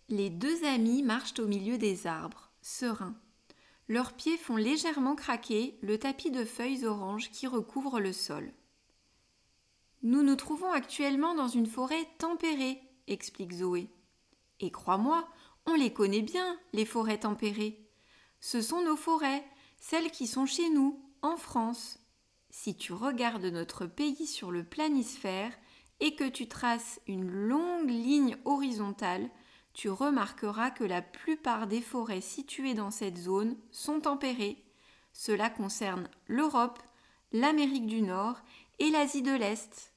Les deux amis marchent au milieu des arbres, sereins. Leurs pieds font légèrement craquer le tapis de feuilles oranges qui recouvre le sol. Nous nous trouvons actuellement dans une forêt tempérée, explique Zoé. Et crois-moi, on les connaît bien, les forêts tempérées. Ce sont nos forêts, celles qui sont chez nous, en France. Si tu regardes notre pays sur le planisphère et que tu traces une longue ligne horizontale, tu remarqueras que la plupart des forêts situées dans cette zone sont tempérées. Cela concerne l'Europe, l'Amérique du Nord et l'Asie de l'Est.